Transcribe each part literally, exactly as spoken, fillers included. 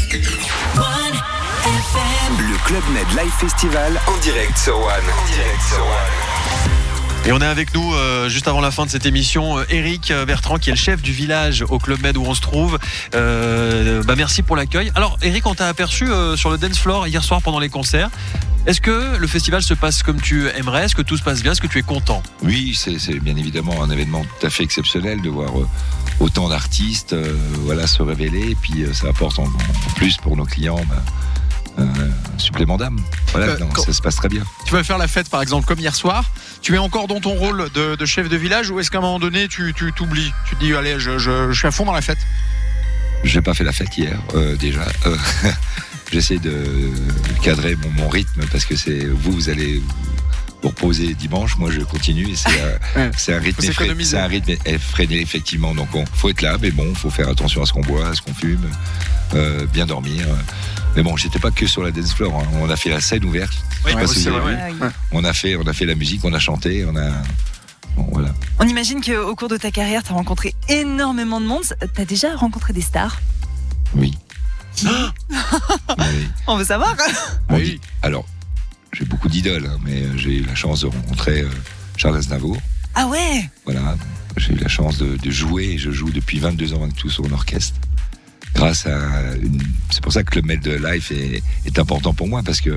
Le Club Med Live Festival en direct sur One. En direct sur One. Et on est avec nous euh, juste avant la fin de cette émission, euh, Eric Bertrand qui est le chef du village au Club Med où on se trouve. Euh, bah merci pour l'accueil. Alors Eric, on t'a aperçu euh, sur le dance floor hier soir pendant les concerts. Est-ce que le festival se passe comme tu aimerais ? Est-ce que tout se passe bien ? Est-ce que tu es content ? Oui, c'est, c'est bien évidemment un événement tout à fait exceptionnel de voir euh, autant d'artistes euh, voilà, se révéler. Et puis euh, ça apporte en, en plus pour nos clients bah, euh, un supplément d'âme. Voilà, euh, non, quand... ça se passe très bien. Tu vas faire la fête par exemple comme hier soir. Tu es encore dans ton rôle de, de chef de village ou est-ce qu'à un moment donné tu, tu t'oublies ? Tu te dis allez, je, je, je suis à fond dans la fête. Je n'ai pas fait la fête hier euh, déjà. Euh, j'essaie de cadrer mon, mon rythme parce que c'est vous, vous allez vous reposer dimanche. Moi, je continue et c'est, euh, ouais. c'est un rythme effréné, c'est un rythme effréné effectivement. Donc, il faut être là, mais bon, il faut faire attention à ce qu'on boit, à ce qu'on fume, euh, bien dormir. Mais bon, j'étais pas que sur la dance floor. Hein. On a fait la scène ouverte. Oui, ouais, si ouais. On a fait, on a fait la musique, on a chanté, on a. Bon, voilà. On imagine qu'au cours de ta carrière, tu as rencontré énormément de monde. Tu as déjà rencontré des stars ? Oui. oui. On veut savoir. Bon, oui. Alors, j'ai beaucoup d'idoles, hein, mais j'ai eu la chance de rencontrer euh, Charles Aznavour. Ah ouais. Voilà, j'ai eu la chance de, de jouer, et je joue depuis vingt-deux ans avec tout son orchestre. Grâce à une... C'est pour ça que le Med Live est, est important pour moi, parce que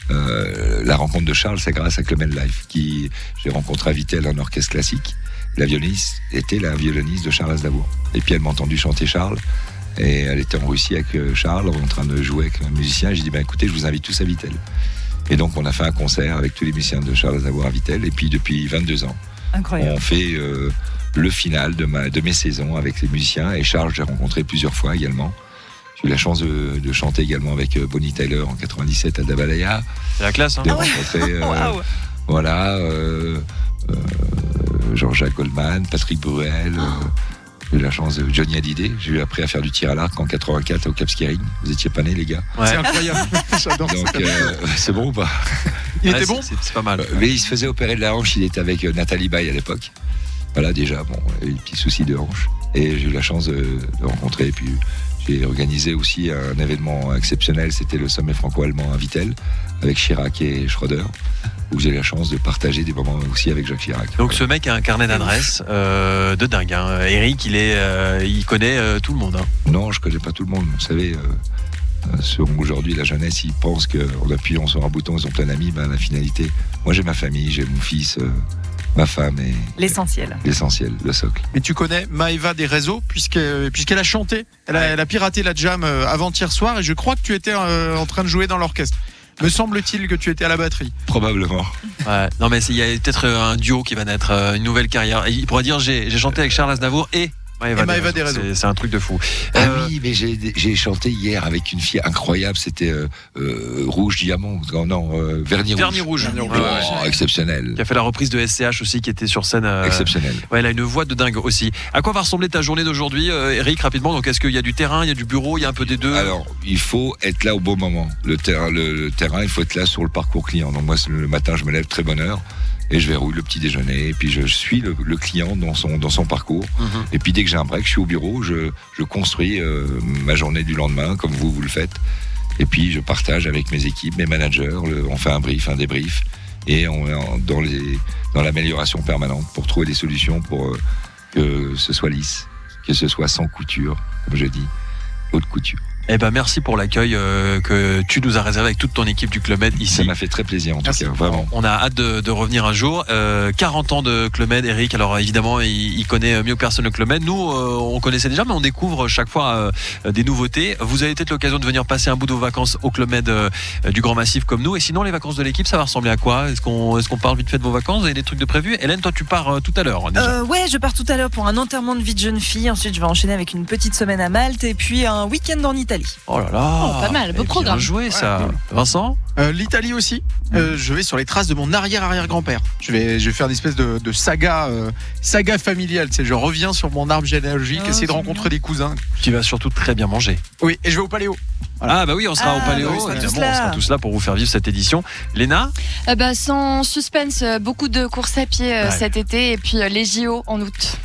euh, la rencontre de Charles, c'est grâce à Club Med Live. Qui... J'ai rencontré à Vittel un orchestre classique. La violoniste était la violoniste de Charles Aznavour. Et puis elle m'a entendu chanter Charles. Et elle était en Russie avec Charles, en train de jouer avec un musicien. Et j'ai dit, bah, écoutez, je vous invite tous à Vittel. Et donc, on a fait un concert avec tous les musiciens de Charles Aznavour à Vittel. Et puis, depuis vingt-deux ans, incroyable. On fait euh, le final de, ma, de mes saisons avec les musiciens. Et Charles, j'ai rencontré plusieurs fois également. J'ai eu la chance de, de chanter également avec Bonnie Tyler en quatre-vingt-dix-sept à Dabalaya. C'est la classe, hein. De ah ouais. rencontrer, euh, wow. Voilà, euh, euh, Jean-Jacques Goldman, Patrick Bruel. Euh, J'ai eu la chance de Johnny Hallyday. J'ai appris à faire du tir à l'arc en quatre-vingt-quatre au Cap Skirring. Vous étiez pas nés, les gars. Ouais. C'est incroyable. J'adore. Donc, euh, c'est bon ou pas? Il ouais, était bon. c'est, c'est, c'est pas mal. Mais il se faisait opérer de la hanche. Il était avec Nathalie Baye à l'époque. Voilà, déjà, bon, il y a eu des petits soucis de hanche. Et j'ai eu la chance de, de rencontrer. Et puis, j'ai organisé aussi un événement exceptionnel. C'était le sommet franco-allemand à Vittel, avec Chirac et Schröder, où j'ai eu la chance de partager des moments aussi avec Jacques Chirac. Donc ce mec a un carnet d'adresses euh, de dingue. Hein. Eric, il est, euh, il connaît euh, tout le monde. Hein. Non, je connais pas tout le monde. Vous savez, euh, sur aujourd'hui la jeunesse, ils pensent qu'en appuyant sur un bouton, ils ont plein d'amis. Ben la finalité, moi j'ai ma famille, j'ai mon fils, euh, ma femme et l'essentiel. L'essentiel, le socle. Mais tu connais Maëva des réseaux puisqu'elle, puisqu'elle a chanté. Elle a, elle a piraté la jam avant-hier soir et je crois que tu étais euh, en train de jouer dans l'orchestre. Me semble-t-il que tu étais à la batterie. Probablement. Ouais. Non mais il y a peut-être un duo qui va naître, une nouvelle carrière. Il pourrait dire j'ai, j'ai chanté avec Charles Aznavour et Maëva, Maëva des réseaux. C'est, c'est un truc de fou. Ah euh... oui, mais j'ai, j'ai chanté hier avec une fille incroyable. C'était euh, euh, Rouge Diamant, non, euh, Vernis, Vernis Rouge. Vernis Rouge. Oh, ouais. Exceptionnel. Qui a fait la reprise de S C H aussi, qui était sur scène. Euh... Exceptionnel. Ouais, elle a une voix de dingue aussi. À quoi va ressembler ta journée d'aujourd'hui, euh, Eric, rapidement? Donc, est-ce qu'il y a du terrain, il y a du bureau, il y a un peu des deux? Alors, il faut être là au bon moment. Le terrain, le, le terrain, il faut être là sur le parcours client. Donc moi, le matin, je me lève très bonne heure. Et je verrouille le petit déjeuner, et puis je suis le, le client dans son, dans son parcours. Mm-hmm. Et puis dès que j'ai un break, je suis au bureau, je, je construis euh, ma journée du lendemain, comme vous, vous le faites. Et puis je partage avec mes équipes, mes managers, le, on fait un brief, un débrief, et on est en, dans, les, dans l'amélioration permanente pour trouver des solutions pour euh, que ce soit lisse, que ce soit sans couture, comme je dis, haute couture. Eh ben merci pour l'accueil euh, que tu nous as réservé avec toute ton équipe du Club Med ici. Ça m'a fait très plaisir en tout Merci. cas, vraiment. On a hâte de, de revenir un jour. Euh, quarante ans de Club Med, Eric. Alors évidemment, il, il connaît mieux que personne le Club Med. Nous, euh, on connaissait déjà, mais on découvre chaque fois euh, des nouveautés. Vous avez peut-être l'occasion de venir passer un bout de vos vacances au Club Med euh, du Grand Massif comme nous. Et sinon, les vacances de l'équipe, ça va ressembler à quoi? Est-ce qu'on, est-ce qu'on parle vite fait de vos vacances? Vous avez des trucs de prévus? Hélène, toi, tu pars euh, tout à l'heure. Déjà. Euh, ouais, je pars tout à l'heure pour un enterrement de vie de jeune fille. Ensuite, je vais enchaîner avec une petite semaine à Malte et puis un week-end en Italie. Oh là là. Oh, pas mal, beau eh programme. Bien joué, ça. Ouais. Vincent? euh, L'Italie aussi. Euh, je vais sur les traces de mon arrière-arrière-grand-père. Je vais, je vais faire une espèce de, de saga, euh, saga familiale. Tu sais, je reviens sur mon arbre généalogique, oh, essayer de rencontrer bien. des cousins. Tu vas surtout très bien manger. Oui, et je vais au Paléo. Voilà. Ah bah oui, on sera ah, au Paléo. bah, on, sera bon, tous on sera tous là pour vous faire vivre cette édition. Léna? euh, bah, Sans suspense, beaucoup de courses à pied euh, ouais. cet été et puis euh, les J O en août.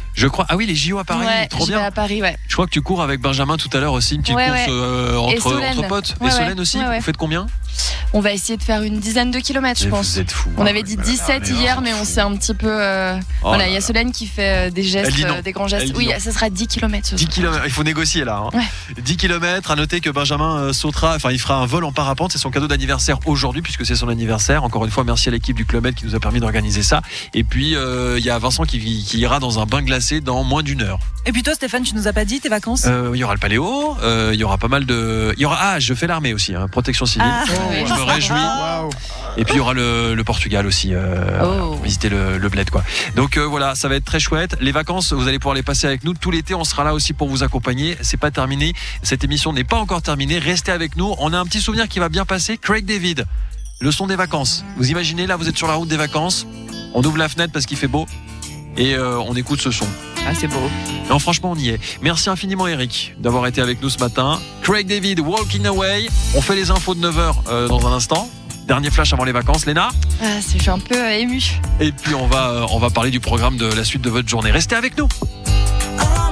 Je crois. Ah oui, les J O à Paris, ouais, trop je vais bien. à Paris, ouais. Je crois que tu cours avec Benjamin tout à l'heure aussi, une petite Ouais, course ouais. euh, entre, Solène. entre potes. Ouais, et ouais. Solène aussi. Ouais, ouais. Vous faites combien? On va essayer de faire une dizaine de kilomètres, je Mais pense. Vous êtes fous. On hein. avait dit dix-sept hier, mais on s'est un petit peu. euh, Oh voilà, là il y a là. Solène qui fait euh, des gestes, Elle dit non. euh, des grands Elle gestes. dit Oui, non. ça sera dix kilomètres. dix kilomètres, il faut négocier là. Hein. Ouais. dix kilomètres, à noter que Benjamin euh, sautera, enfin il fera un vol en parapente, c'est son cadeau d'anniversaire aujourd'hui puisque c'est son anniversaire. Encore une fois, merci à l'équipe du Club Med qui nous a permis d'organiser ça. Et puis euh, il y a Vincent qui, qui ira dans un bain glacé dans moins d'une heure. Et puis toi, Stéphane, tu nous as pas dit tes vacances? Euh, il y aura le paléo, euh, il y aura pas mal de. Il y aura ah, je fais l'armée aussi, hein, protection civile. Ah. Ouais. Je me réjouis. Waouh. Et puis il y aura le, le Portugal aussi, euh, Oh. pour visiter le, le bled quoi. Donc euh, voilà, ça va être très chouette. Les vacances, vous allez pouvoir les passer avec nous tout l'été. On sera là aussi pour vous accompagner. C'est pas terminé. Cette émission n'est pas encore terminée. Restez avec nous. On a un petit souvenir qui va bien passer. Craig David, le son des vacances. Vous imaginez là, vous êtes sur la route des vacances. On ouvre la fenêtre parce qu'il fait beau et euh, on écoute ce son. Ah, c'est beau. Non, franchement, on y est. Merci infiniment, Eric, d'avoir été avec nous ce matin. Craig David, Walking Away. On fait les infos de neuf heures euh, dans un instant. Dernier flash avant les vacances, Léna. Ah, c'est- je suis un peu euh, émue. Et puis on va, euh, on va parler du programme de la suite de votre journée. Restez avec nous. Oh